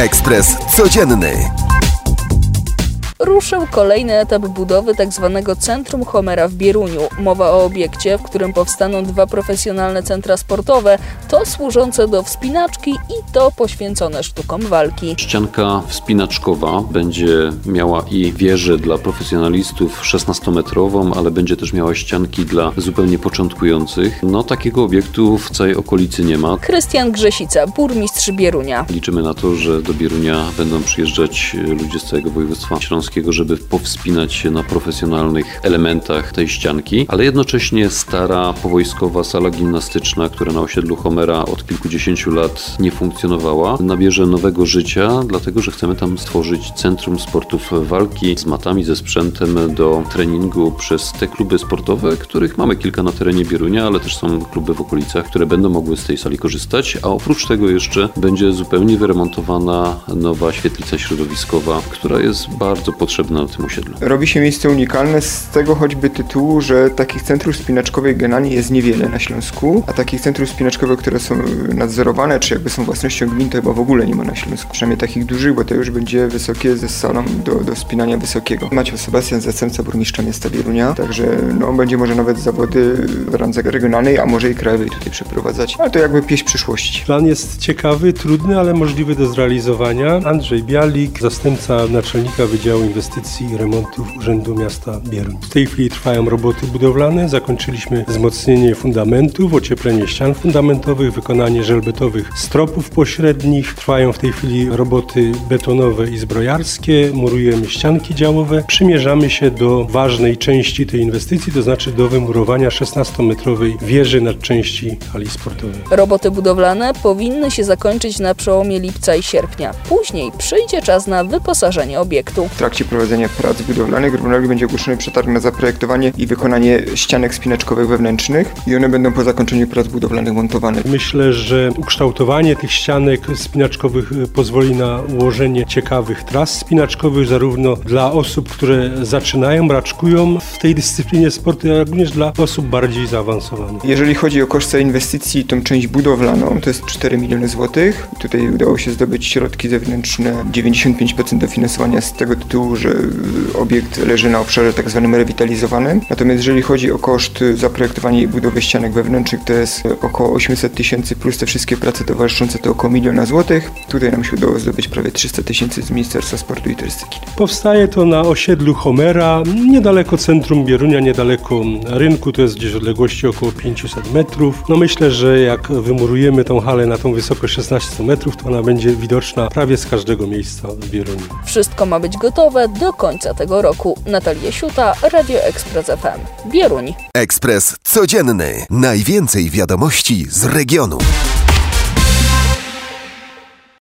Ekspres Codzienny. Ruszył kolejny etap budowy tzw. Centrum Homera w Bieruniu. Mowa o obiekcie, w którym powstaną 2 profesjonalne centra sportowe, to służące do wspinaczki i to poświęcone sztukom walki. Ścianka wspinaczkowa będzie miała i wieżę dla profesjonalistów 16-metrową, ale będzie też miała ścianki dla zupełnie początkujących. Takiego obiektu w całej okolicy nie ma. Krystian Grzesica, burmistrz Bierunia. Liczymy na to, że do Bierunia będą przyjeżdżać ludzie z całego województwa śląskiego, żeby powspinać się na profesjonalnych elementach tej ścianki, ale jednocześnie stara powojskowa sala gimnastyczna, która na osiedlu Homera od kilkudziesięciu lat nie funkcjonowała, nabierze nowego życia, dlatego że chcemy tam stworzyć centrum sportów walki z matami, ze sprzętem do treningu przez te kluby sportowe, których mamy kilka na terenie Bierunia, ale też są kluby w okolicach, które będą mogły z tej sali korzystać, a oprócz tego jeszcze będzie zupełnie wyremontowana nowa świetlica środowiskowa, która jest bardzo potrzebna na tym osiedlu. Robi się miejsce unikalne z tego choćby tytułu, że takich centrów wspinaczkowych generalnie jest niewiele na Śląsku, a takich centrów wspinaczkowych, które są nadzorowane, czy jakby są własnością gmin, to chyba w ogóle nie ma na Śląsku. Przynajmniej takich dużych, bo to już będzie wysokie ze salą do wspinania wysokiego. Maciej Sebastian, zastępca burmistrza miasta Bierunia, także będzie może nawet zawody w randze regionalnej, a może i krajowej tutaj przeprowadzać. Ale to jakby pieśń przyszłości. Plan jest ciekawy, trudny, ale możliwy do zrealizowania. Andrzej Bialik, zastępca naczelnika Wydziału Inwestycji i Remontów Urzędu Miasta Bieruń. W tej chwili trwają roboty budowlane, zakończyliśmy wzmocnienie fundamentów, ocieplenie ścian fundamentowych, wykonanie żelbetowych stropów pośrednich. Trwają w tej chwili roboty betonowe i zbrojarskie, murujemy ścianki działowe. Przymierzamy się do ważnej części tej inwestycji, to znaczy do wymurowania 16-metrowej wieży nadczęści hali sportowej. Roboty budowlane powinny się zakończyć na przełomie lipca i sierpnia. Później przyjdzie czas na wyposażenie obiektu. W trakcie prowadzenia prac budowlanych równolegle będzie ogłoszony przetarg na zaprojektowanie i wykonanie ścianek wspinaczkowych wewnętrznych i one będą po zakończeniu prac budowlanych montowane. Myślę, że ukształtowanie tych ścianek wspinaczkowych pozwoli na ułożenie ciekawych tras wspinaczkowych zarówno dla osób, które zaczynają, raczkują w tej dyscyplinie sportu, jak również dla osób bardziej zaawansowanych. Jeżeli chodzi o koszt inwestycji, tą część budowlaną to jest 4 miliony złotych. Tutaj udało się zdobyć środki zewnętrzne, 95% dofinansowania z tego tytułu, że obiekt leży na obszarze tak zwanym rewitalizowanym. Natomiast jeżeli chodzi o koszt zaprojektowania i budowy ścianek wewnętrznych, to jest około 800 tysięcy plus te wszystkie prace towarzyszące to około 1 miliona złotych. Tutaj nam się udało zdobyć prawie 300 tysięcy z Ministerstwa Sportu i Turystyki. Powstaje to na osiedlu Homera, niedaleko centrum Bierunia, niedaleko rynku, to jest gdzieś w odległości około 500 metrów. Myślę, że jak wymurujemy tą halę na tą wysokość 16 metrów, to ona będzie widoczna prawie z każdego miejsca w Bieruniu. Wszystko ma być gotowe do końca tego roku. Natalia Siuta, Radio Ekspres FM. Bieruń. Ekspres Codzienny. Najwięcej wiadomości z regionu.